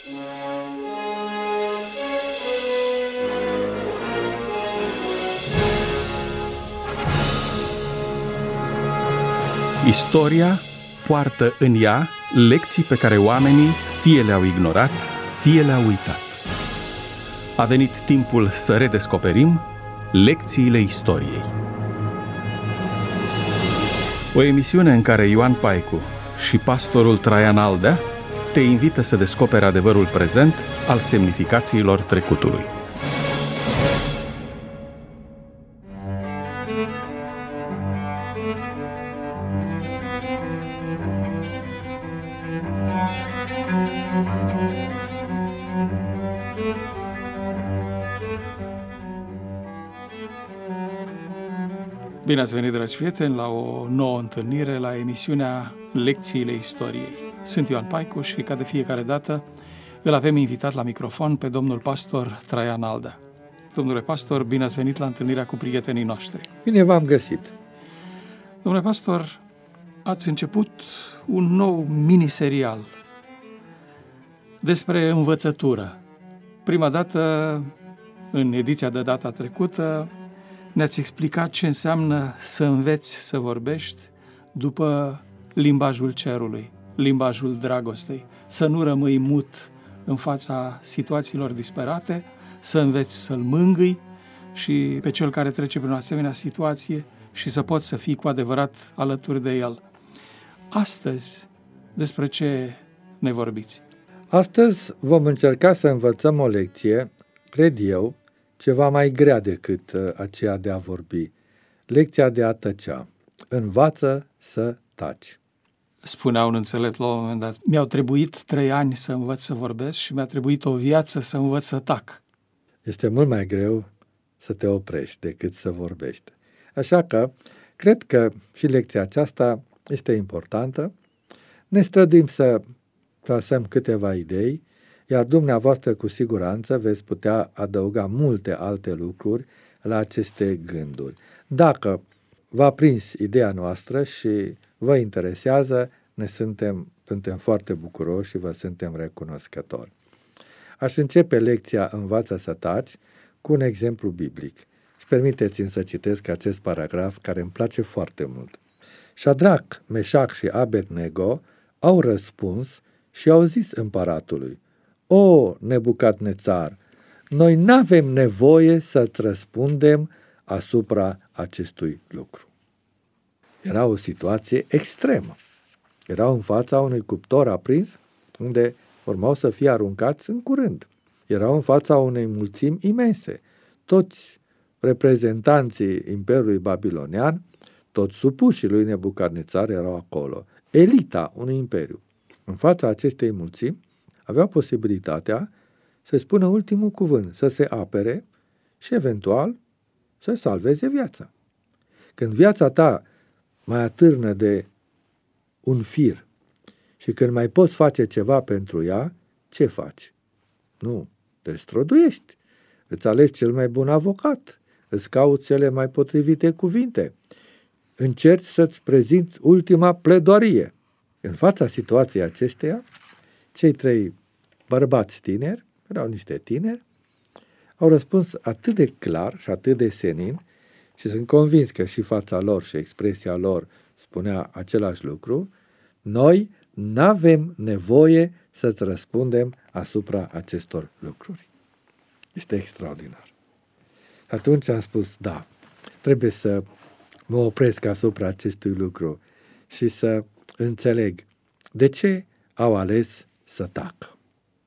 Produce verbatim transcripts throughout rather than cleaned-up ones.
Istoria poartă în ea lecții pe care oamenii fie le-au ignorat, fie le-au uitat. A venit timpul să redescoperim lecțiile istoriei. O emisiune în care Ioan Paicu și pastorul Traian Aldea te invită să descoperi adevărul prezent al semnificațiilor trecutului. Bine ați venit, dragi prieteni, la o nouă întâlnire, la emisiunea Lecțiile Istoriei. Sunt Ioan Paicu și, ca de fiecare dată, îl avem invitat la microfon pe domnul pastor Traian Aldea. Domnule pastor, bine ați venit la întâlnirea cu prietenii noștri. Bine v-am găsit. Domnule pastor, ați început un nou miniserial despre învățătură. Prima dată, în ediția de data trecută, ne-ați explicat ce înseamnă să înveți să vorbești după limbajul cerului, limbajul dragostei, să nu rămâi mut în fața situațiilor disperate, să înveți să-l mângâi și pe cel care trece prin o asemenea situație și să poți să fii cu adevărat alături de el. Astăzi, despre ce ne vorbiți? Astăzi vom încerca să învățăm o lecție, cred eu, ceva mai grea decât aceea de a vorbi. Lecția de a tăcea. Învață să taci. Spunea un înțelept la un moment dat: mi-au trebuit trei ani să învăț să vorbesc și mi-a trebuit o viață să învăț să tac. Este mult mai greu să te oprești decât să vorbești. Așa că, cred că și lecția aceasta este importantă. Ne străduim să trasăm câteva idei, iar dumneavoastră cu siguranță veți putea adăuga multe alte lucruri la aceste gânduri. Dacă v-a prins ideea noastră și vă interesează, ne suntem, suntem foarte bucuroși și vă suntem recunoscători. Aș începe lecția Învață să taci cu un exemplu biblic. Și permiteți-mi să citesc acest paragraf care îmi place foarte mult. Șadrac, Meșac și Abednego au răspuns și au zis împăratului: O, Nebucadnețar, noi n-avem nevoie să-ți răspundem asupra acestui lucru. Era o situație extremă. Erau în fața unui cuptor aprins, unde urmau să fie aruncați în curând. Erau în fața unei mulțimi imense. Toți reprezentanții Imperiului Babilonian, toți supușii lui Nebucadnețar erau acolo. Elita unui imperiu. În fața acestei mulțimi avea posibilitatea să spună ultimul cuvânt, să se apere și eventual să salveze viața. Când viața ta mai atârnă de un fir și când mai poți face ceva pentru ea, ce faci? Nu, te străduiești, îți alegi cel mai bun avocat, îți cauți cele mai potrivite cuvinte, încerci să-ți prezinți ultima pledoarie. În fața situației acesteia, cei trei bărbați tineri, erau niște tineri, au răspuns atât de clar și atât de senin și sunt convins că și fața lor și expresia lor spunea același lucru: noi n-avem nevoie să-ți răspundem asupra acestor lucruri. Este extraordinar. Atunci am spus, da, trebuie să mă opresc asupra acestui lucru și să înțeleg de ce au ales să tacă.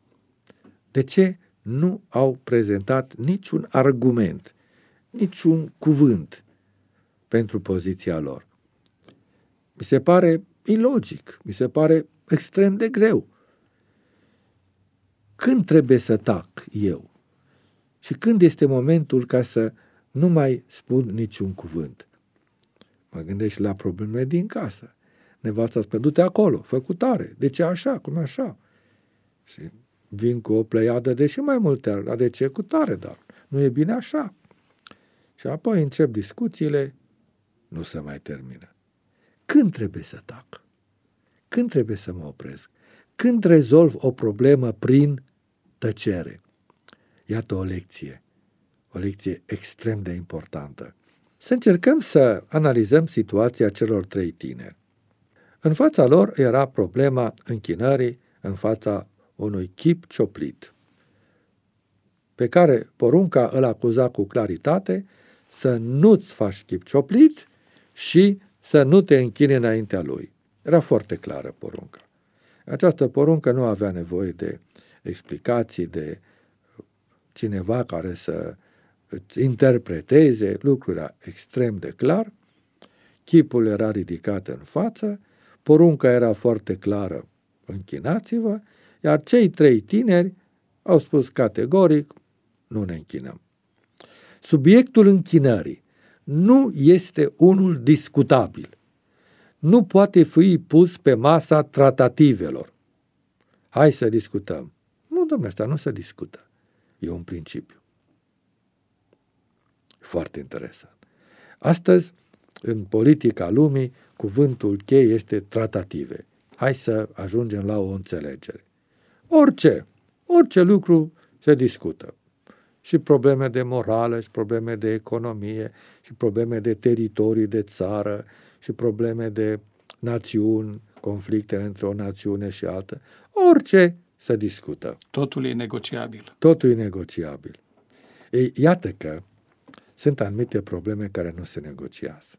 De ce nu au prezentat niciun argument, niciun cuvânt pentru poziția lor? Mi se pare ilogic, mi se pare extrem de greu. Când trebuie să tac eu? Și când este momentul ca să nu mai spun niciun cuvânt? Mă gândesc la problemele din casă. Nevasta spune, du-te acolo, fă cu tare. De ce așa? Cum așa? Și vin cu o pleiadă de și mai multe, dar de ce cu tare? Dar nu e bine așa. Și apoi încep discuțiile, nu se mai termină. Când trebuie să tac? Când trebuie să mă opresc? când rezolv o problemă prin tăcere. Iată o lecție, o lecție extrem de importantă. Să încercăm să analizăm situația celor trei tineri. În fața lor era problema închinării în fața unui chip cioplit, pe care porunca îl acuza cu claritate să nu-ți faci chip cioplit și să nu te închini înaintea lui. Era foarte clară porunca. Această poruncă nu avea nevoie de explicații, de cineva care să îți interpreteze, lucrul era extrem de clar, chipul era ridicat în față, porunca era foarte clară, închinați-vă, iar cei trei tineri au spus categoric, nu ne închinăm. Subiectul închinării nu este unul discutabil. Nu poate fi pus pe masa tratativelor. Hai să discutăm. Nu, domnule, asta nu se discută. E un principiu. Foarte interesant. Astăzi, în politica lumii, cuvântul cheie este tratative. Hai să ajungem la o înțelegere. Orice, orice lucru se discută. Și probleme de morală, și probleme de economie, și probleme de teritorii de țară, și probleme de națiuni, conflicte între o națiune și altă. Orice se discută. Totul e negociabil. Totul e negociabil. Ei, iată că sunt anumite probleme care nu se negociază.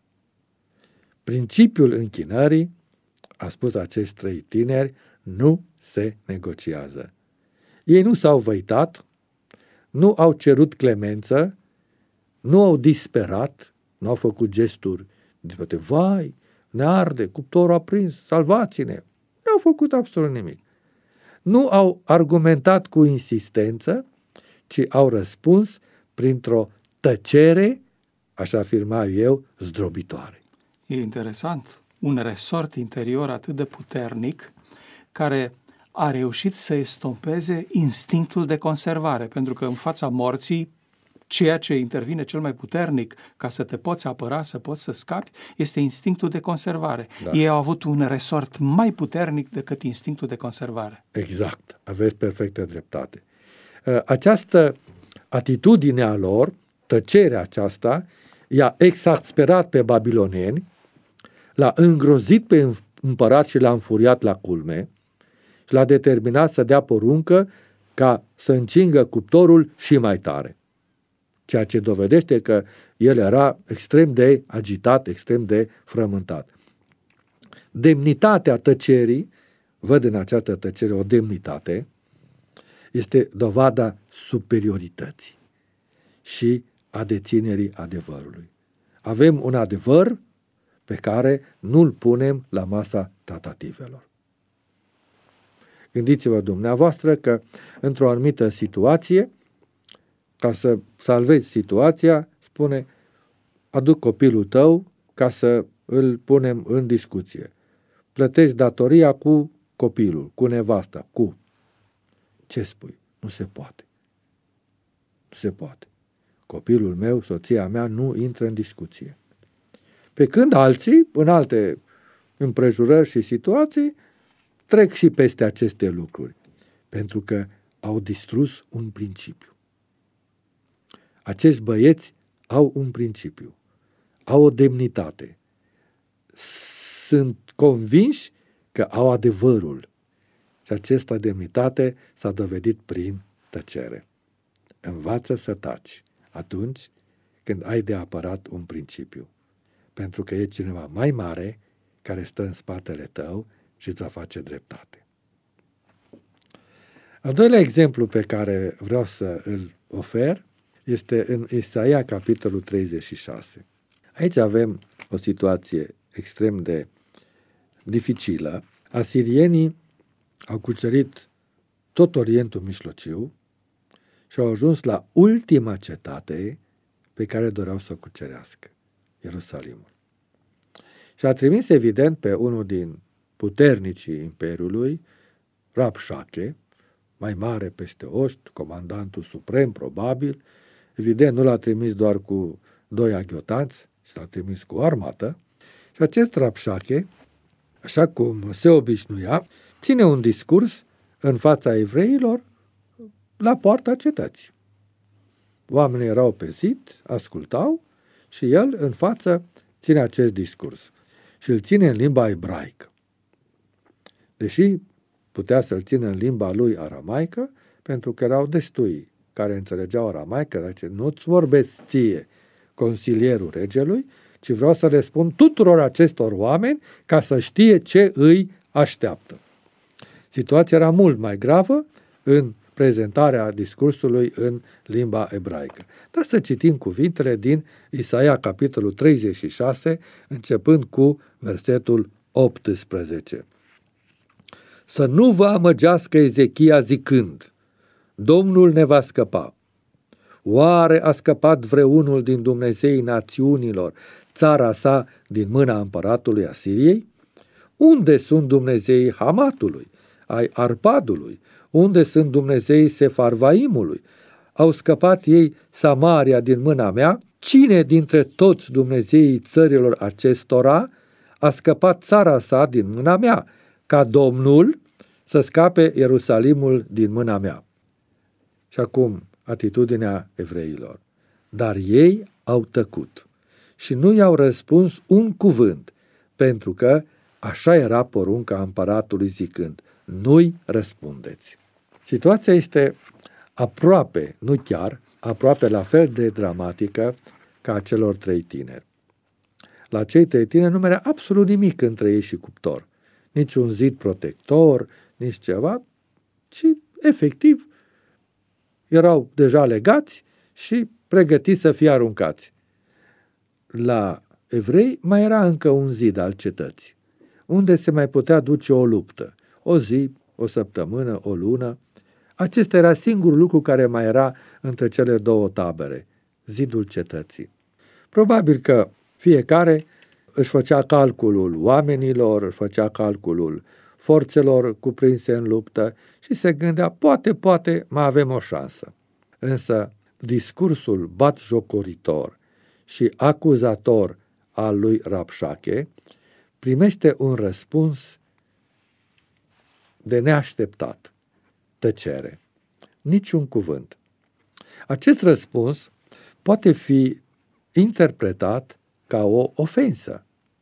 Principiul închinării, a spus acești trei tineri, nu se negociază. Ei nu s-au văitat, nu au cerut clemență, nu au disperat, nu au făcut gesturi de vai, ne arde, cuptorul a prins, salvați-ne. Nu au făcut absolut nimic. Nu au argumentat cu insistență, ci au răspuns printr-o tăcere, așa afirma eu, zdrobitoare. E interesant. Un resort interior atât de puternic care a reușit să estompeze instinctul de conservare, pentru că în fața morții, ceea ce intervine cel mai puternic ca să te poți apăra, să poți să scapi, este instinctul de conservare. Da. Ei au avut un resort mai puternic decât instinctul de conservare. Exact. Aveți perfectă dreptate. Această atitudine a lor, tăcerea aceasta, i-a exasperat pe babiloneni, l-a îngrozit pe împărat și l-a înfuriat la culme și l-a determinat să dea poruncă ca să încingă cuptorul și mai tare. Ceea ce dovedește că el era extrem de agitat, extrem de frământat. Demnitatea tăcerii, văd în această tăcere o demnitate, este dovada superiorității și a deținerii adevărului. Avem un adevăr pe care nu-l punem la masa tratativelor. Gândiți-vă dumneavoastră că într-o anumită situație, ca să salvezi situația, spune, aduc copilul tău ca să îl punem în discuție. Plătești datoria cu copilul, cu nevasta, cu... Ce spui? Nu se poate. Nu se poate. Copilul meu, soția mea, nu intră în discuție. Pe când alții, în alte împrejurări și situații, trec și peste aceste lucruri, pentru că au distrus un principiu. Acești băieți au un principiu, au o demnitate. Sunt convinși că au adevărul și această demnitate s-a dovedit prin tăcere. Învață să taci atunci când ai de apărat un principiu, pentru că e cineva mai mare care stă în spatele tău și îți va face dreptate. Al doilea exemplu pe care vreau să îl ofer este în Isaia, capitolul treizeci și șase. Aici avem o situație extrem de dificilă. Asirienii au cucerit tot Orientul Mijlociu și au ajuns la ultima cetate pe care doreau să o cucerească, Ierusalimul. Și a trimis, evident, pe unul din puternicii Imperiului, Rabșache, mai mare peste oști, comandantul suprem, probabil. Evident, nu l-a trimis doar cu doi aghiotanți, ci l-a trimis cu o armată. Și acest Rabșache, așa cum se obișnuia, ține un discurs în fața evreilor la poarta cetății. Oamenii erau pe zid, ascultau și el în față ține acest discurs. Și îl ține în limba ebraică. Deși putea să-l țină în limba lui aramaică, pentru că erau destui care înțelegeau aramaică, zice, nu-ți vorbesc ție, consilierul regelui, ci vreau să le spun tuturor acestor oameni ca să știe ce îi așteaptă. Situația era mult mai gravă în prezentarea discursului în limba ebraică. Dar să citim cuvintele din Isaia, capitolul treizeci și șase, începând cu versetul optsprezece. Să nu vă amăgească Ezechia zicând, Domnul ne va scăpa. Oare a scăpat vreunul din Dumnezeii națiunilor, țara sa din mâna împăratului Asiriei? Unde sunt Dumnezeii Hamatului, ai Arpadului? Unde sunt Dumnezeii Sefarvaimului? Au scăpat ei Samaria din mâna mea? Cine dintre toți Dumnezeii țărilor acestora a scăpat țara sa din mâna mea, ca Domnul să scape Ierusalimul din mâna mea? Și acum atitudinea evreilor. Dar ei au tăcut și nu i-au răspuns un cuvânt, pentru că așa era porunca împăratului zicând, nu-i răspundeți. Situația este aproape, nu chiar, aproape la fel de dramatică ca a celor trei tineri. La cei trei tineri nu merea absolut nimic între ei și cuptor. Nici un zid protector, nici ceva, ci efectiv erau deja legați și pregătiți să fie aruncați. La evrei mai era încă un zid al cetății, unde se mai putea duce o luptă, o zi, o săptămână, o lună. Acesta era singurul lucru care mai era între cele două tabere, zidul cetății. Probabil că fiecare își făcea calculul oamenilor, își făcea calculul forțelor cuprinse în luptă și se gândea, poate, poate, mai avem o șansă. Însă discursul batjocoritor și acuzator al lui Rabșache primește un răspuns de neașteptat. Tăcere. Niciun cuvânt. Acest răspuns poate fi interpretat ca o ofensă.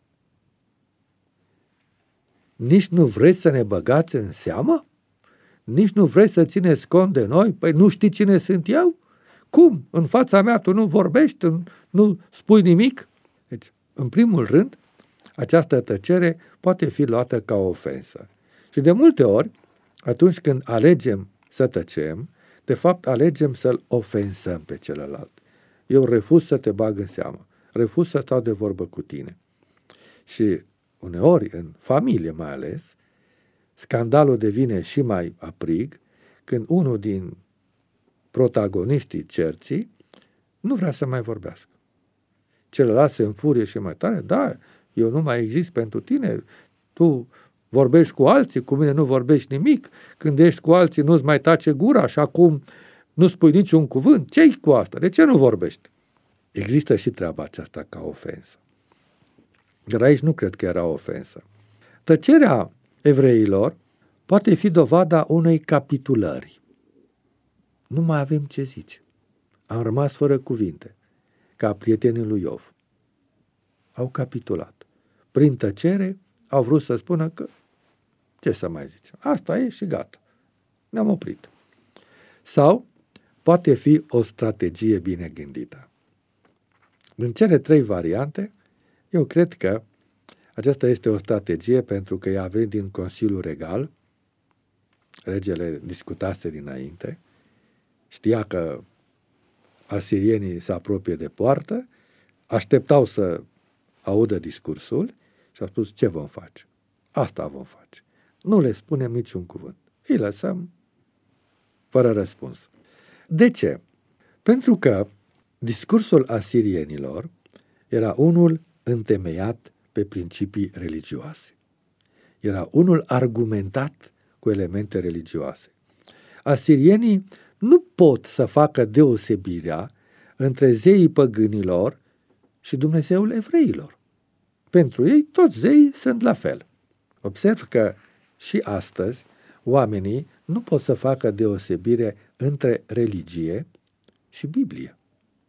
Nici nu vreți să ne băgați în seamă? Nici nu vreți să țineți cont de noi? Păi nu știi cine sunt eu? Cum? În fața mea tu nu vorbești? Nu spui nimic? Deci, în primul rând, această tăcere poate fi luată ca o ofensă. Și de multe ori, atunci când alegem să tăcem, de fapt alegem să-l ofensăm pe celălalt. Eu refuz să te bag în seamă, refuz să stau de vorbă cu tine. Și uneori, în familie mai ales, scandalul devine și mai aprig când unul din protagoniștii cerții nu vrea să mai vorbească. Celălalt se înfurie și mai tare, da, eu nu mai exist pentru tine, tu vorbești cu alții, cu mine nu vorbești nimic, când ești cu alții nu-ți mai tace gura și acum nu spui niciun cuvânt, ce-i cu asta? De ce nu vorbești? Există și treaba aceasta ca ofensă. Dar aici nu cred că era ofensă. Tăcerea evreilor poate fi dovada unei capitulări. Nu mai avem ce zice. Am rămas fără cuvinte, ca prietenii lui Iov. Au capitulat. Prin tăcere au vrut să spună că ce să mai zicem, asta e și gata. Ne-am oprit. Sau poate fi o strategie bine gândită. Din cele trei variante, eu cred că aceasta este o strategie pentru că ea a venit din Consiliul Regal, regele discutase dinainte, știa că asirienii se apropie de poartă, așteptau să audă discursul și au spus, ce vom face? Asta vom face. Nu le spunem niciun cuvânt. Îi lăsăm fără răspuns. De ce? Pentru că discursul asirienilor era unul întemeiat pe principii religioase. Era unul argumentat cu elemente religioase. Asirienii nu pot să facă deosebirea între zeii păgânilor și Dumnezeul evreilor. Pentru ei, toți zeii sunt la fel. Observ că și astăzi oamenii nu pot să facă deosebire între religie și Biblie.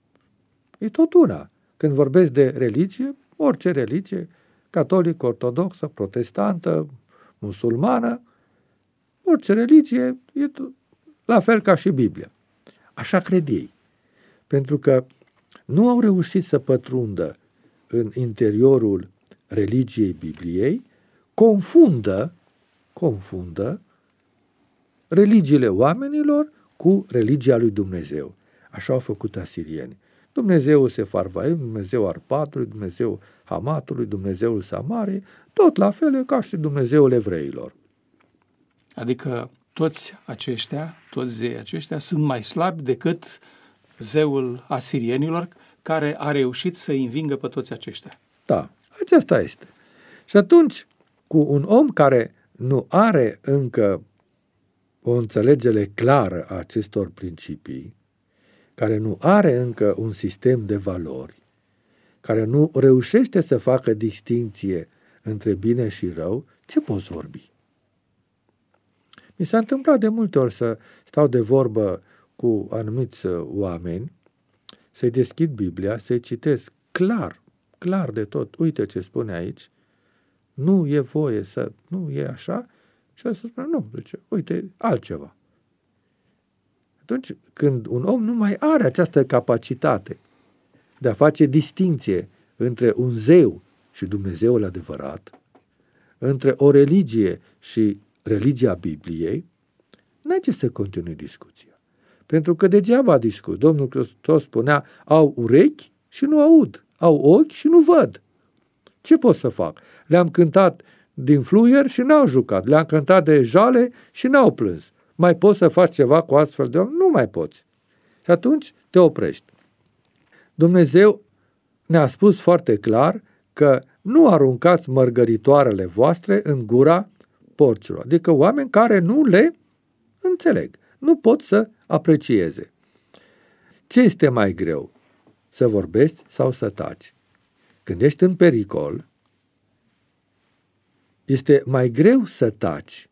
E tot una. Când vorbesc de religie, orice religie, catolică, ortodoxă, protestantă, musulmană, orice religie e la fel ca și Biblia. Așa cred ei. Pentru că nu au reușit să pătrundă în interiorul religiei Bibliei, confundă, confundă religiile oamenilor cu religia lui Dumnezeu. Așa au făcut asirieni. Dumnezeul Sefarvaim, Dumnezeu Arpadului, Dumnezeu Hamatului, Dumnezeul Samarei, tot la fel ca și Dumnezeul evreilor. Adică toți aceștia, toți zeii aceștia sunt mai slabi decât zeul asirienilor, care a reușit să învingă pe toți aceștia. Da, aceasta este. Și atunci, cu un om care nu are încă o înțelegere clară a acestor principii, care nu are încă un sistem de valori, care nu reușește să facă distinție între bine și rău, ce poți vorbi? Mi s-a întâmplat de multe ori să stau de vorbă cu anumiți oameni, să-i deschid Biblia, să-i citesc clar, clar de tot. Uite ce spune aici, nu e voie să, nu e așa, și să spune, nu, zice, uite, altceva. Atunci, când un om nu mai are această capacitate de a face distinție între un zeu și Dumnezeul adevărat, între o religie și religia Bibliei, n-ai ce să continui discuția. Pentru că degeaba discut. Domnul Hristos spunea, au urechi și nu aud, au ochi și nu văd. Ce pot să fac? Le-am cântat din fluier și n-au jucat, le-am cântat de jale și n-au plâns. Mai poți să faci ceva cu astfel de om? Nu mai poți. Și atunci te oprești. Dumnezeu ne-a spus foarte clar că nu aruncați mărgăritoarele voastre în gura porcilor. Adică oameni care nu le înțeleg. Nu pot să aprecieze. Ce este mai greu? Să vorbești sau să taci? Când ești în pericol, este mai greu să taci.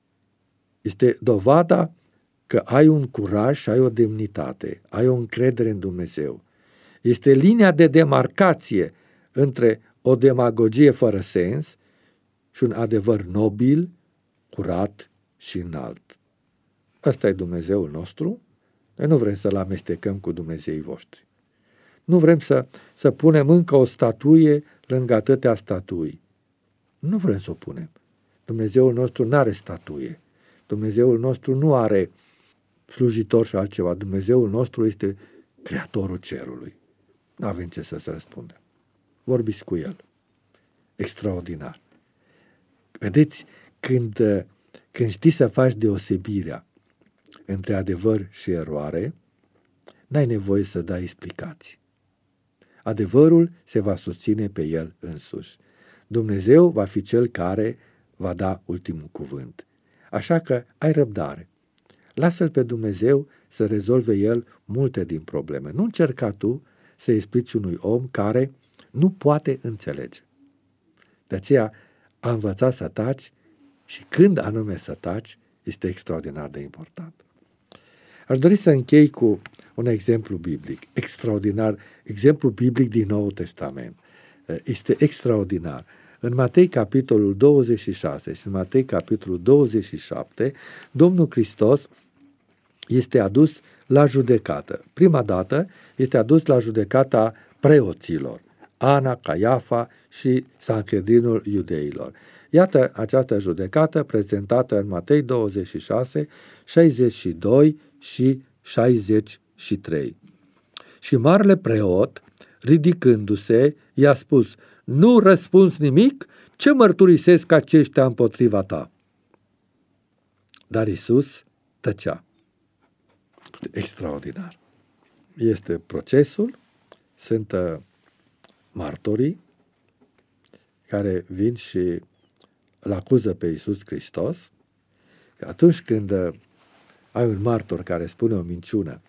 Este dovada că ai un curaj și ai o demnitate, ai o încredere în Dumnezeu. Este linia de demarcație între o demagogie fără sens și un adevăr nobil, curat și înalt. Ăsta e Dumnezeul nostru. Noi nu vrem să-L amestecăm cu Dumnezeii voștri. Nu vrem să, să punem încă o statuie lângă atâtea statui. Nu vrem să o punem. Dumnezeul nostru nu are statuie. Dumnezeul nostru nu are slujitor și altceva. Dumnezeul nostru este Creatorul cerului. Nu avem ce să se răspundem. Vorbiți cu El. Extraordinar. Vedeți, când, când știi să faci deosebirea între adevăr și eroare, n-ai nevoie să dai explicații. Adevărul se va susține pe el însuși. Dumnezeu va fi cel care va da ultimul cuvânt. Așa că ai răbdare. Lasă-L pe Dumnezeu să rezolve El multe din probleme. Nu încerca tu să explici unui om care nu poate înțelege. De aceea a învățat să taci și când anume să taci este extraordinar de important. Aș dori să închei cu un exemplu biblic, extraordinar, exemplu biblic din Noul Testament. Este extraordinar. În Matei, capitolul douăzeci și șase și în Matei, capitolul douăzeci și șapte, Domnul Hristos este adus la judecată. Prima dată este adus la judecata preoților, Ana, Caiafa și Sanhedrinul iudeilor. Iată această judecată prezentată în Matei douăzeci și șase, șaizeci și doi și șaizeci și trei. Și marele preot, ridicându-se, i-a spus, nu răspunzi nimic? Ce mărturisesc aceștia împotriva ta? Dar Iisus tăcea. Extraordinar. Este procesul, sunt uh, martorii care vin și îl acuză pe Iisus Hristos. Atunci când uh, ai un martor care spune o minciună,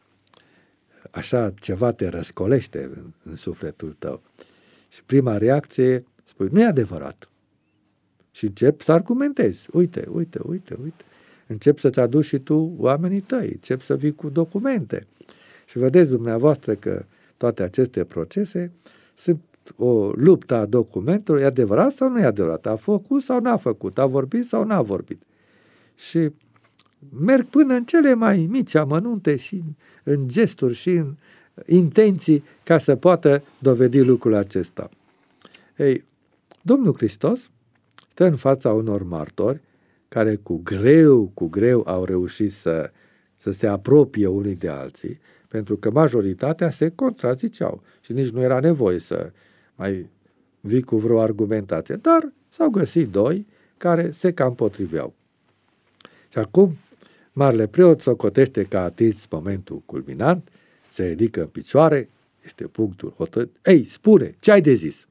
așa ceva te răscolește în, în sufletul tău. Și prima reacție spui, nu e adevărat. și începi să argumentezi. Uite, uite, uite, uite. Începi să-ți aduci și tu oamenii tăi, începi să vii cu documente. Și vedeți dumneavoastră că toate aceste procese sunt o luptă a documentelor, e adevărat sau nu e adevărat, a făcut sau n-a făcut, a vorbit sau n-a vorbit. Și merg până în cele mai mici amănunte și în gesturi și în intenții ca să poată dovedi lucrul acesta. Ei, Domnul Hristos stă în fața unor martori care cu greu, cu greu au reușit să, să se apropie unii de alții, pentru că majoritatea se contraziceau și nici nu era nevoie să mai vii cu vreo argumentație, dar s-au găsit doi care se cam potriveau. Și acum, marele preot socotește că a atins momentul culminant, se ridică în picioare, este punctul hotărât. Ei, spune, ce ai de zis?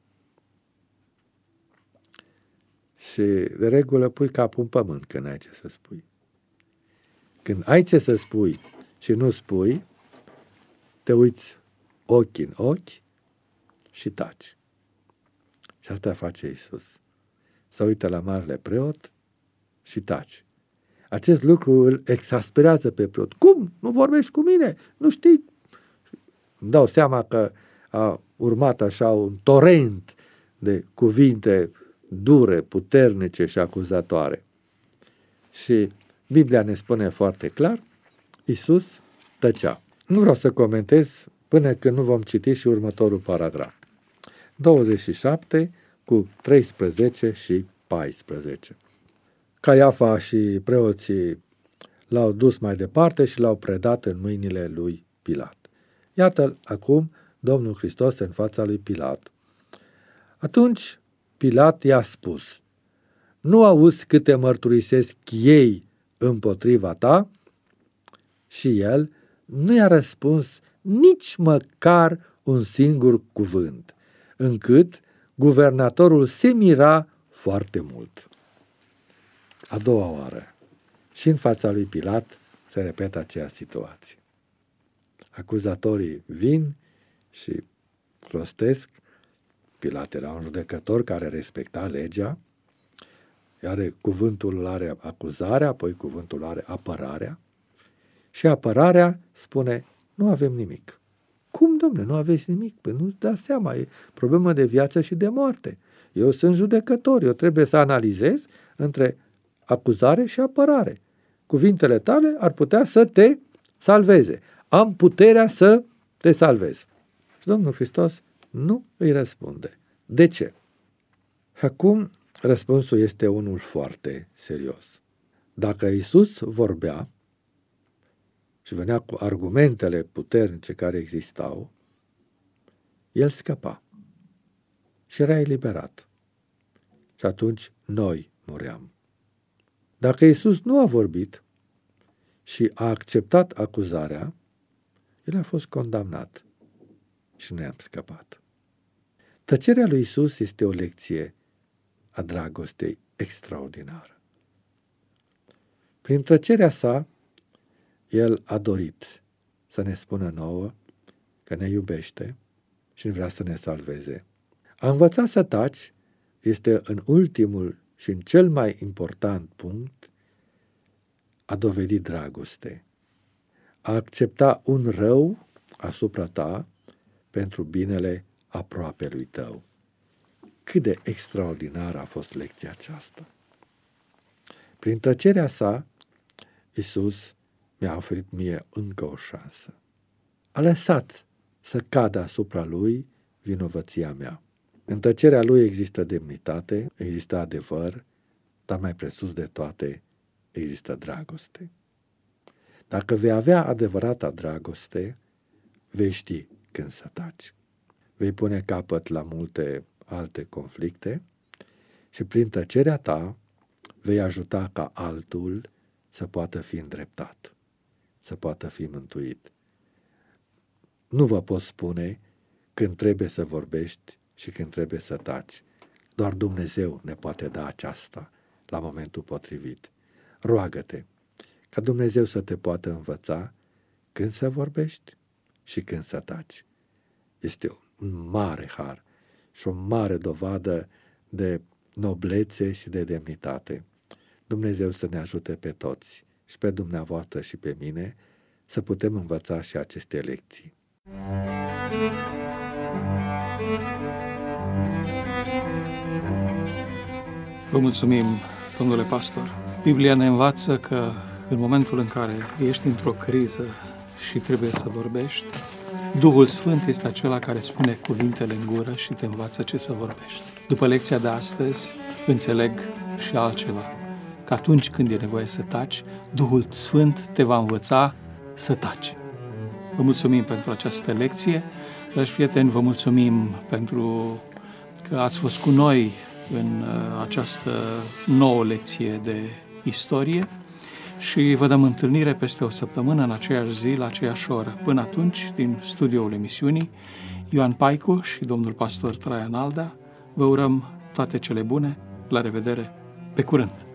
Și de regulă pui capul în pământ când ai ce să spui. Când ai ce să spui și nu spui, te uiți ochi în ochi și taci. Și asta face Iisus. Se uită la marele preot și taci. Acest lucru îl exasperează pe preot. Cum? Nu vorbești cu mine? Nu știi? Îmi dau seama că a urmat așa un torent de cuvinte dure, puternice și acuzatoare. Și Biblia ne spune foarte clar, Iisus tăcea. Nu vreau să comentez până când nu vom citi și următorul paragraf. douăzeci și șapte cu treisprezece și paisprezece. Caiafa și preoții l-au dus mai departe și l-au predat în mâinile lui Pilat. Iată acum Domnul Hristos în fața lui Pilat. Atunci Pilat i-a spus, nu auzi câte mărturisesc ei împotriva ta? Și el nu i-a răspuns nici măcar un singur cuvânt, încât guvernatorul se mira foarte mult. A doua oară, și în fața lui Pilat se repetă aceeași situație. Acuzatorii vin și rostesc. Pilat era un judecător care respecta legea, iar cuvântul are acuzarea, apoi cuvântul are apărarea și apărarea spune, nu avem nimic. Cum, domne, nu aveți nimic? Păi nu-ți dați seama, e problemă de viață și de moarte. Eu sunt judecător, eu trebuie să analizez între acuzare și apărare. Cuvintele tale ar putea să te salveze. Am puterea să te salvez. Și Domnul Hristos nu îi răspunde. De ce? Acum răspunsul este unul foarte serios. Dacă Iisus vorbea și venea cu argumentele puternice care existau, el scăpa și era eliberat. Și atunci noi muream. Dacă Iisus nu a vorbit și a acceptat acuzarea, el a fost condamnat și noi am scăpat. Tăcerea lui Iisus este o lecție a dragostei extraordinară. Prin tăcerea sa, el a dorit să ne spună nouă că ne iubește și vrea să ne salveze. A învăța să taci este în ultimul și în cel mai important punct a dovedi dragoste. A accepta un rău asupra ta pentru binele aproapelui tău. Cât de extraordinară a fost lecția aceasta! Prin tăcerea sa, Iisus mi-a oferit mie încă o șansă. A lăsat să cadă asupra lui vinovăția mea. În tăcerea lui există demnitate, există adevăr, dar mai presus de toate există dragoste. Dacă vei avea adevărata dragoste, vei ști când să taci. Vei pune capăt la multe alte conflicte și prin tăcerea ta vei ajuta ca altul să poată fi îndreptat, să poată fi mântuit. Nu vă pot spune când trebuie să vorbești și când trebuie să taci. Doar Dumnezeu ne poate da aceasta la momentul potrivit. Roagă-te ca Dumnezeu să te poată învăța când să vorbești și când să taci. Este un mare har și o mare dovadă de noblețe și de demnitate. Dumnezeu să ne ajute pe toți, și pe dumneavoastră și pe mine, să putem învăța și aceste lecții. Vă mulțumim, domnule pastor. Biblia ne învață că în momentul în care ești într-o criză și trebuie să vorbești, Duhul Sfânt este acela care îți pune cuvintele în gură și te învață ce să vorbești. După lecția de astăzi, înțeleg și altceva, că atunci când e nevoie să taci, Duhul Sfânt te va învăța să taci. Vă mulțumim pentru această lecție. Dragi prieteni, vă mulțumim pentru că ați fost cu noi în această nouă lecție de istorie și vă dăm întâlnire peste o săptămână, în aceeași zi, la aceeași oră. Până atunci, din studioul emisiunii, Ioan Paicu și domnul pastor Traian Alda, vă urăm toate cele bune. La revedere! Pe curând!